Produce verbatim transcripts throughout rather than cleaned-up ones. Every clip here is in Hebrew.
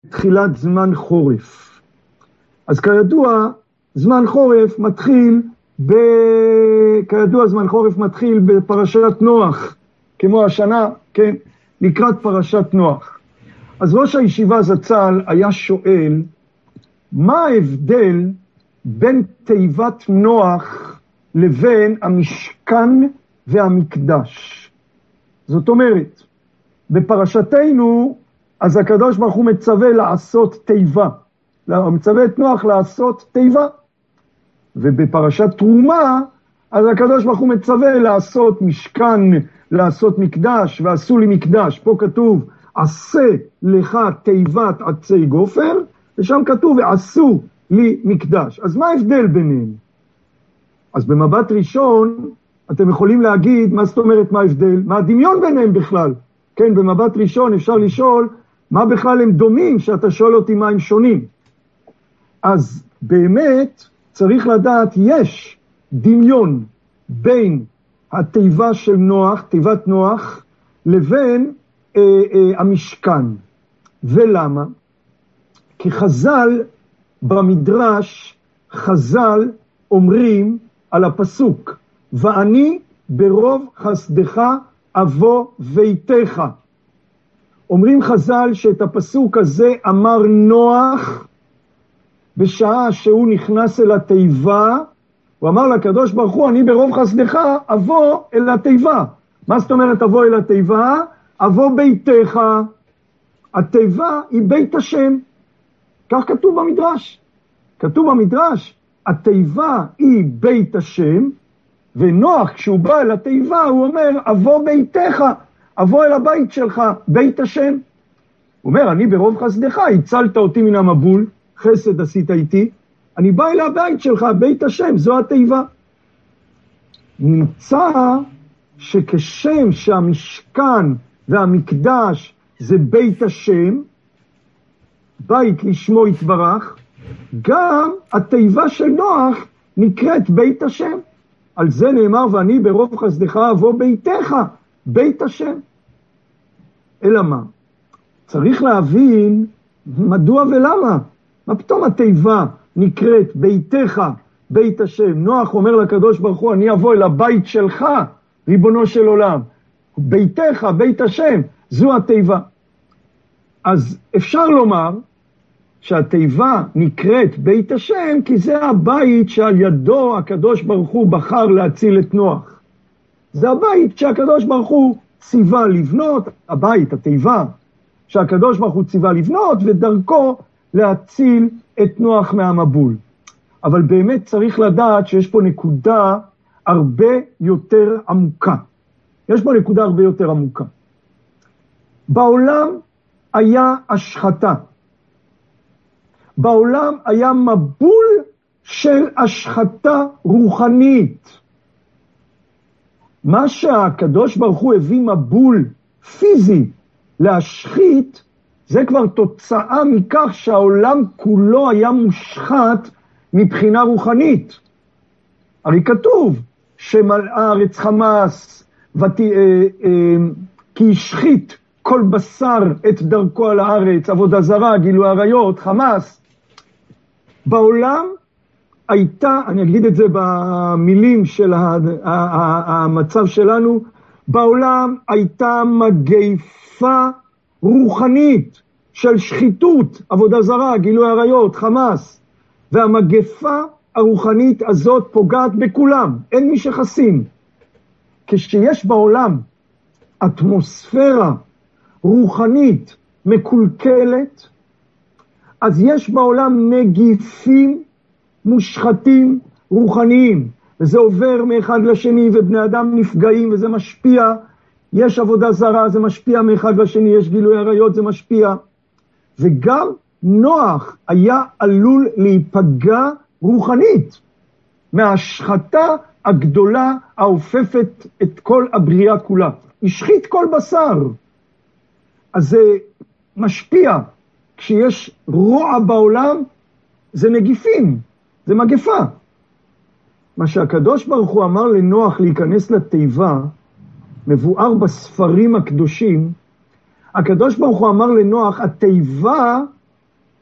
בתחילת זמן חורף. אז כידוע, זמן חורף מתחיל, ב... כידוע זמן חורף מתחיל בפרשת נוח, כמו השנה, כן, לקראת פרשת נוח. אז ראש הישיבה זצ"ל היה שואל, מה ההבדל בין תיבת נוח לבין המשכן והמקדש? זאת אומרת, בפרשתנו, אז הקדוש ברוך הוא מצווה לעשות תיבה. הוא מצווה את נוח לעשות תיבה. ובפרשת תרומה, אז הקדוש ברוך הוא מצווה לעשות משכן, לעשות מקדש, ועשו לי מקדש. פה כתוב, עשה לך תיבת עצי גופר, ושם כתוב, ועשו לי מקדש. אז מה ההבדל ביניהם? אז במבט ראשון, אתם יכולים להגיד, מה זאת אומרת מה ההבדל? מה הדמיון ביניהם בכלל? כן, במבט ראשון אפשר לשאול, מה בכלל הם דומים, שאתה שואל אותי מה הם שונים. אז באמת צריך לדעת, יש דמיון בין התיבה של נוח, תיבת נוח, לבין אה, אה, המשכן. ולמה? כי חז"ל במדרש, חז"ל אומרים על הפסוק, ואני ברוב חסדך אבוא ביתך. אומרים חז"ל שאת הפסוק הזה אמר נוח, בשעה שהוא נכנס אל התיבה, הוא אמר לקדוש ברוך הוא, אני ברוב חסדך אבוא אל התיבה. מה זאת אומרת אבוא אל התיבה? אבוא ביתך. התיבה היא בית השם. כך כתוב במדרש. כתוב במדרש, התיבה היא בית השם, ונוח כשהוא בא אל התיבה הוא אומר, אבוא ביתך, אבוא אל הבית שלך, בית השם. הוא אומר, אני ברוב חסדך, הצלת אותי מן המבול, חסד עשית איתי, אני בא אל הבית שלך, בית השם, זו התיבה. נמצא שכשם שהמשכן והמקדש זה בית השם, בית לשמו יתברך, גם התיבה של נוח נקראת בית השם. על זה נאמר, ואני ברוב חסדך אבוא ביתך, בית השם. אלא מה? צריך להבין מדוע ולמה. מה פתאום התיבה נקראת ביתך, בית השם? נוח אומר לקדוש ברוך הוא, אני אבוא אל הבית שלך, ריבונו של עולם. ביתך, בית השם, זו התיבה. אז אפשר לומר שהתיבה נקראת בית השם, כי זה הבית שעל ידו הקדוש ברוך הוא בחר להציל את נוח. זה הבית שהקדוש ברוך הוא ציווה לבנות, הבית, התיבה, שהקדוש ברוך הוא ציווה לבנות, ודרכו להציל את נוח מהמבול. אבל באמת צריך לדעת שיש פה נקודה הרבה יותר עמוקה. יש פה נקודה הרבה יותר עמוקה. בעולם היה השחתה. בעולם היה מבול של השחתה רוחנית. מה שהקדוש ברוך הוא הביא מבול פיזי להשחית, זה כבר תוצאה מכך שהעולם כולו היה מושחת מבחינה רוחנית. הרי כתוב שמלאה הארץ חמס, ות... אה, אה, כי השחית כל בשר את דרכו על הארץ, עבודה זרה, גילוי עריות, חמס. בעולם הייתה, אני אגיד את זה במילים של המצב שלנו, בעולם הייתה מגפה רוחנית של שחיתות, עבודה זרה, גילוי עריות, חמס. והמגפה הרוחנית הזאת פוגעת בכולם, אין מי שחסין. כשיש בעולם אטמוספירה רוחנית מקולקלת, אז יש בעולם נגיפים מושחתים רוחניים, וזה עובר מאחד לשני, ובני אדם נפגעים, וזה משפיע. יש עבודה זרה, זה משפיע מאחד לשני, יש גילוי עריות, זה משפיע. וגם נוח היה עלול להיפגע רוחנית, מההשחתה הגדולה העופפת את כל הבריאה כולה. השחית כל בשר. אז זה משפיע. כשיש רוע בעולם, זה נגיפים, זה מגפה. מה שהקדוש ברוך הוא אמר לנוח להיכנס לתיבה, מבואר בספרים הקדושים, הקדוש ברוך הוא אמר לנוח, התיבה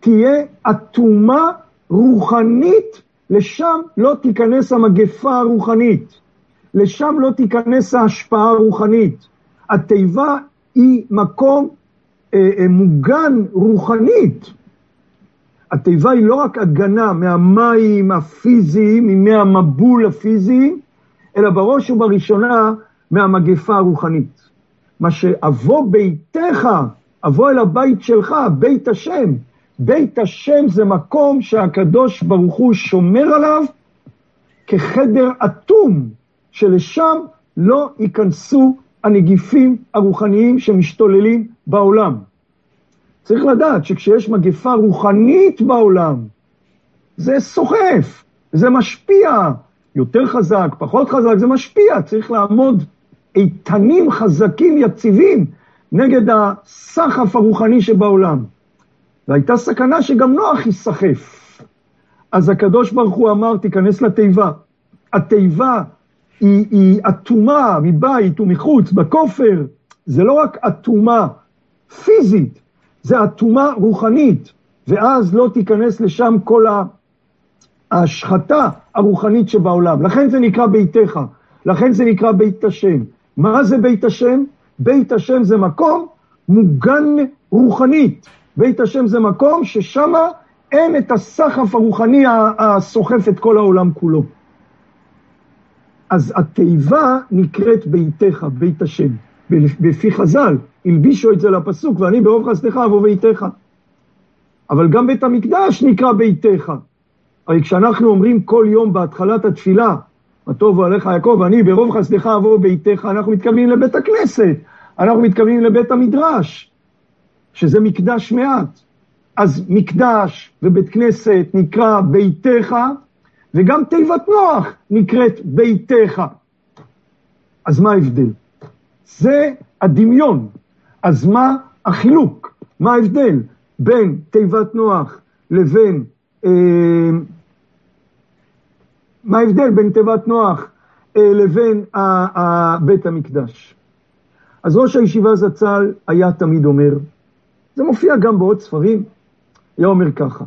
תהיה אטומה רוחנית, לשם לא תיכנס המגפה הרוחנית, לשם לא תיכנס ההשפעה הרוחנית. התיבה היא מקום אה, אה, מוגן רוחנית. התיבה היא לא רק הגנה מהמים הפיזיים, מהמבול הפיזי, אלא בראש ובראשונה מהמגפה הרוחנית. מה שאבוא ביתך, אבוא אל הבית שלך, בית השם. בית השם זה מקום שהקדוש ברוך הוא שומר עליו כחדר אטום, שלשם לא ייכנסו הנגיפים הרוחניים שמשתוללים בעולם. צריך לדעת שכשיש מגפה רוחנית בעולם, זה סוחף, זה משפיע, יותר חזק, פחות חזק, זה משפיע. צריך לעמוד איתנים, חזקים, יציבים, נגד הסחף הרוחני שבעולם. והייתה סכנה שגם נוח יסחף. אז הקדוש ברוך הוא אמר, תיכנס לתיבה. התיבה היא, היא אטומה מבית ומחוץ, בכופר. זה לא רק אטומה פיזית, זה אטומה רוחנית. ואז לא תיכנס לשם כל ההשחתה הרוחנית שבעולם. לכן זה נקרא ביתך, לכן זה נקרא בית השם. מה זה בית השם? בית השם זה מקום מוגן רוחנית. בית השם זה מקום ששם אין את הסחף הרוחני הסוחף את כל העולם כולו. אז התיבה נקראת ביתך, בית השם. בפי חז"ל, הלבישו את זה לפסוק, ואני ברוב חסדך אבוא ביתך. אבל גם בית המקדש נקרא ביתך. הרי כשאנחנו אומרים כל יום בהתחלת התפילה, מה טוב עליך יעקב, ואני ברוב חסדך אבוא ביתך, אנחנו מתכוונים לבית הכנסת, אנחנו מתכוונים לבית המדרש, שזה מקדש מעט. אז מקדש ובית כנסת נקרא ביתך, וגם תיבת נוח נקראת ביתך. אז מה ההבדל? זה הדמיון. אז מה החילוק? מה ההבדל בין תיבת נוח לבין... אה, מה ההבדל בין תיבת נוח אה, לבין ה, ה, בית המקדש? אז ראש הישיבה זצ"ל היה תמיד אומר, זה מופיע גם בעוד ספרים, היה אומר ככה,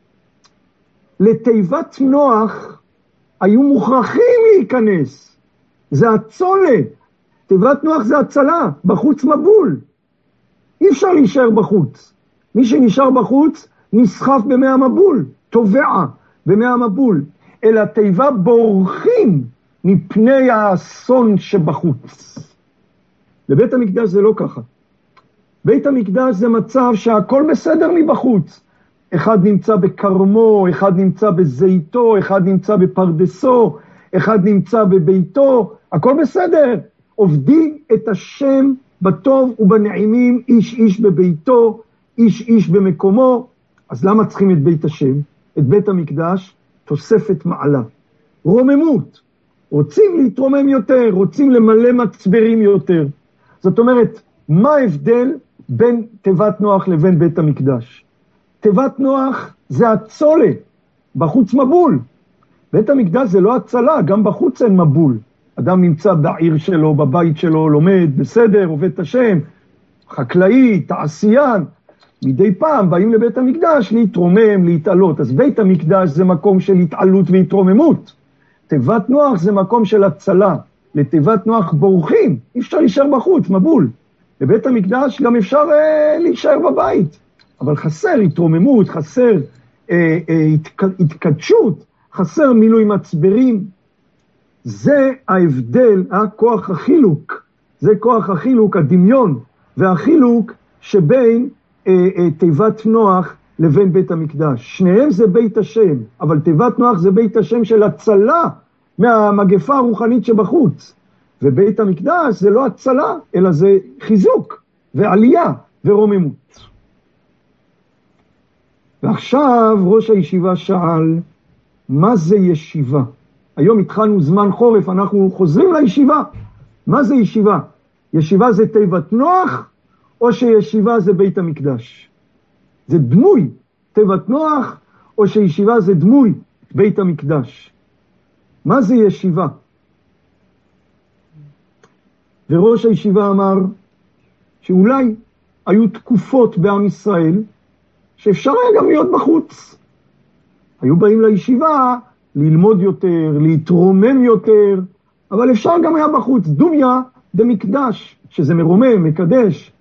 לתיבת נוח היו מוכרחים להיכנס, זה הצולת, תיבת נוח זה הצלה, בחוץ מבול, אי אפשר להישאר בחוץ, מי שנשאר בחוץ נסחף במי המבול, תובע במי המבול, אלא תיבה בורחים מפני האסון שבחוץ. לבית המקדש זה לא ככה. בית המקדש זה מצב שהכל בסדר מבחוץ. אחד נמצא בקרמו, אחד נמצא בזיתו, אחד נמצא בפרדסו, אחד נמצא בביתו, הכל בסדר. עובדים את השם בטוב ובנעימים, איש איש בביתו, איש איש במקומו. אז למה צריכים את בית השם? את בית המקדש? תוספת מעלה. רוממות. רוצים להתרומם יותר, רוצים למלא מצברים יותר. זאת אומרת, מה ההבדל בין תיבת נוח לבין בית המקדש? תיבת נוח זה הצולה, בחוץ מבול. בית המקדש זה לא הצלה, גם בחוץ אין מבול. אדם נמצא בעיר שלו, בבית שלו, לומד, בסדר, עובד את השם, חקלאי, תעשיין. מדי פעם באים לבית המקדש להתרומם, להתעלות. אז בית המקדש זה מקום של התעלות והתרוממות. תיבת נוח זה מקום של הצלה. לתיבת נוח בורחים, אי אפשר להישאר בחוץ, מבול. לבית המקדש גם אפשר אה, להישאר בבית. אבל חסר התרוממות, חסר אה, אה, התק, התקדשות, חסר מילוי מצברים. זה ההבדל, אה, כוח החילוק. זה כוח החילוק, הדמיון, והחילוק שבין אה, אה, תיבת נוח לבין בית המקדש. שניהם זה בית השם, אבל תיבת נוח זה בית השם של הצלה מהמגפה הרוחנית שבחוץ. ובית המקדש זה לא הצלה, אלא זה חיזוק ועלייה ורוממות. ועכשיו ראש הישיבה שאל, מה זה ישיבה? היום התחלנו זמן חורף, אנחנו חוזרים לישיבה. מה זה ישיבה? ישיבה זה תיבת נוח, או שישיבה זה בית המקדש? זה דמוי תיבת נוח, או שישיבה זה דמוי בית המקדש? מה זה ישיבה? וראש הישיבה אמר שאולי היו תקופות בעם ישראל שאפשר היה גם להיות בחוץ. היו באים לישיבה ללמוד יותר, להתרומם יותר, אבל אפשר גם היה בחוץ. דומיה דמקדש, שזה מרומם, מקדש.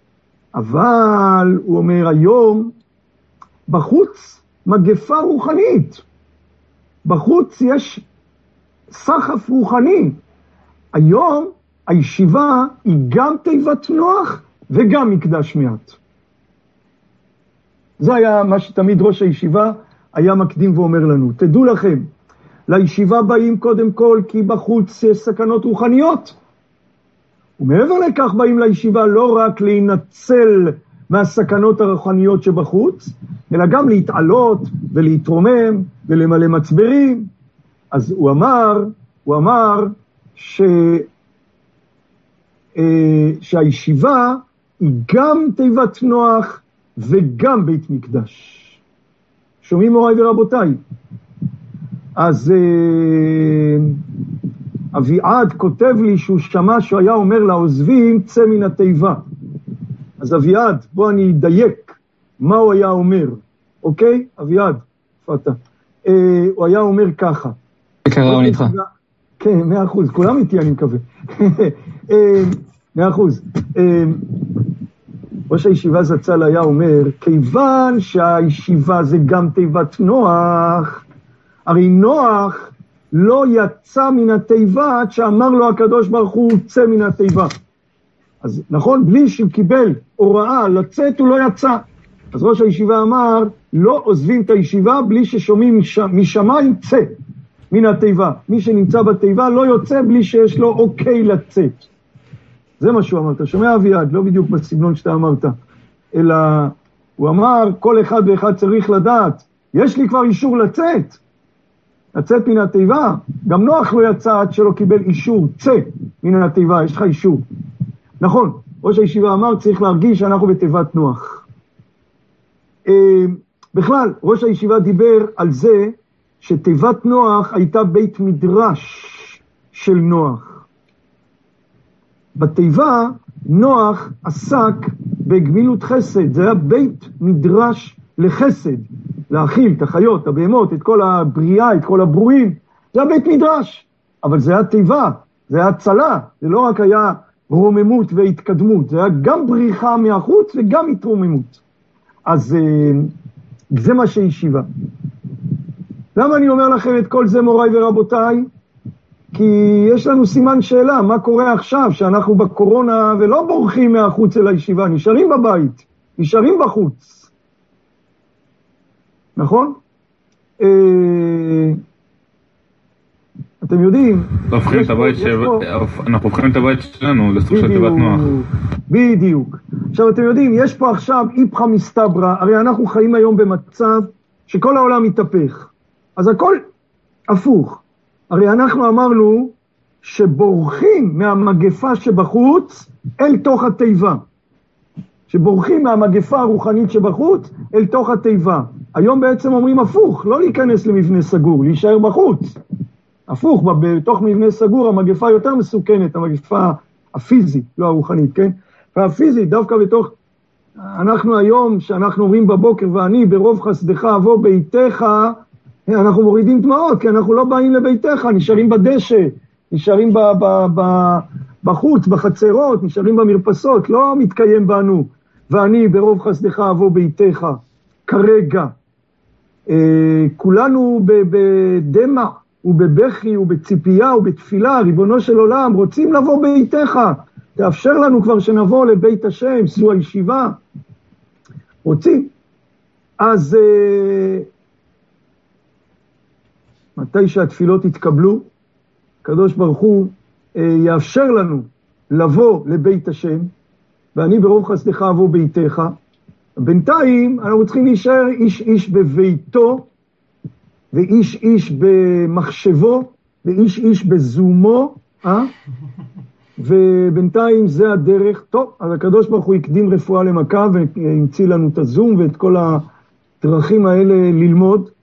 אבל, הוא אומר, היום, בחוץ מגפה רוחנית. בחוץ יש סחף רוחני. היום הישיבה היא גם תיבת נוח וגם מקדש מעט. זה היה מה שתמיד ראש הישיבה היה מקדים ואומר לנו. תדעו לכם, לישיבה באים קודם כל כי בחוץ יש סכנות רוחניות. ומעבר לכך באים לישיבה לא רק להינצל מהסכנות הרוחניות שבחוץ, אלא גם להתעלות ולהתרומם ולמלא מצברים. אז הוא אמר, הוא אמר ש, אה, שהישיבה היא גם תיבת נוח וגם בית מקדש. שומעים מוריי ורבותיי? אז אה, אביעד כותב לי שהוא שמע שהוא היה אומר לעוזבים צא מן התיבה. אז אביעד, בוא אני אדייק מה הוא היה אומר, אוקיי? אביעד, איפה אתה? אה, הוא היה אומר ככה. קרא איתך. כן, מאה אחוז, כולם איתי אני מקווה. אה, מאה אחוז. אה, ראש הישיבה זצ"ל היה אומר, כיוון שהישיבה זה גם תיבת נוח, הרי נוח לא יצא מן התיבה עד שאמר לו הקדוש ברוך הוא צא מן התיבה. אז נכון, בלי שהוא קיבל הוראה לצאת הוא לא יצא. אז ראש הישיבה אמר, לא עוזבים את הישיבה בלי ששומעים משמיים צא מן התיבה. מי שנמצא בתיבה לא יוצא בלי שיש לו אוקיי לצאת. זה מה שהוא אמר, אתה שומע אביעד, לא בדיוק בסגנון שאתה אמרת, אלא הוא אמר, כל אחד ואחד צריך לדעת, יש לי כבר אישור לצאת, לצאת מן התיבה, גם נוח לא יצא עד שלא קיבל אישור, צא מן התיבה, יש לך אישור. נכון, ראש הישיבה אמר, צריך להרגיש שאנחנו בתיבת נוח. בכלל, ראש הישיבה דיבר על זה, שתיבת נוח הייתה בית מדרש של נוח. בתיבה נוח עסק בגמילות חסד, זה היה בית מדרש לחסד, להאכיל את החיות, הבהמות, את כל הבריאה, את כל הברואים, זה היה בית מדרש, אבל זה היה תיבה, זה היה הצלה, זה לא רק היה רוממות והתקדמות, זה היה גם בריחה מהחוץ וגם התרוממות. אז זה מה שישיבה. למה אני אומר לכם את כל זה מוריי ורבותיי? כי יש לנו סימן שאלה, מה קורה עכשיו שאנחנו בקורונה ולא בורחים מהחוץ אל הישיבה, נשארים בבית, נשארים בחוץ. נכון? אה, אתם יודעים... הופכים את הבית ש... אנחנו הופכים את הבית שלנו לסוג של תיבת נוח. בדיוק. עכשיו אתם יודעים, יש פה עכשיו איפכא מסתברא, הרי אנחנו חיים היום במצב שכל העולם מתהפך. אז הכל הפוך. הרי אנחנו אמרנו שבורחים מהמגפה שבחוץ אל תוך התיבה. שבורחים מהמגפה הרוחנית שבחוץ אל תוך התיבה. היום בעצם אומרים הפוך, לא להיכנס למבנה סגור, להישאר בחוץ. הפוך, בתוך מבנה סגור המגפה יותר מסוכנת, המגפה הפיזית, לא הרוחנית, כן? והפיזית, דווקא בתוך, אנחנו היום, שאנחנו אומרים בבוקר, ואני ברוב חסדך אבוא ביתך, אנחנו מורידים דמעות, כי אנחנו לא באים לביתך, נשארים בדשא, נשארים ב, ב, ב, בחוץ, בחצרות, נשארים במרפסות, לא מתקיים בנו, ואני ברוב חסדך אבוא ביתך, כרגע. אה, כולנו בדמע, ובבכי, ובציפייה, ובתפילה, ריבונו של עולם, רוצים לבוא ביתך, תאפשר לנו כבר שנבוא לבית השם, זו הישיבה, רוצים. אז... אה, מתי שהתפילות יתקבלו, הקדוש ברוך הוא אה, יאפשר לנו לבוא לבית השם, ואני ברוב חסדך אבוא ביתך. בינתיים אנחנו צריכים להישאר איש איש בביתו, ואיש איש במחשבו, ואיש איש בזומו, אה? ובינתיים זה הדרך. טוב, אז הקדוש ברוך הוא יקדים רפואה למכה, והמציא לנו את הזום ואת כל הדרכים האלה ללמוד,